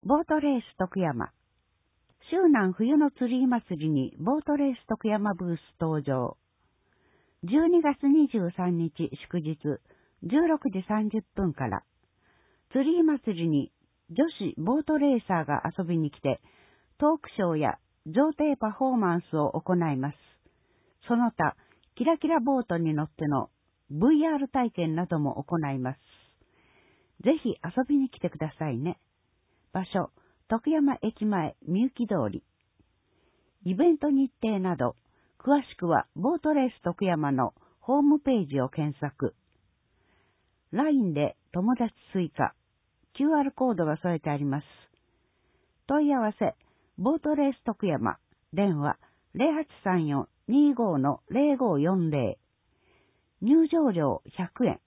ボートレース徳山。周南冬のツリー祭りにボートレース徳山ブース登場。12月23日祝日16時30分から、ツリー祭りに女子ボートレーサーが遊びに来て、トークショーや贈呈パフォーマンスを行います。その他、キラキラボートに乗っての VR 体験なども行います。ぜひ遊びに来てくださいね。場所、徳山駅前みゆき通り。イベント日程など、詳しくはボートレース徳山のホームページを検索。LINE で友達追加、QR コードが添えてあります。問い合わせ、ボートレース徳山、電話 0834-25-0540。入場料100円。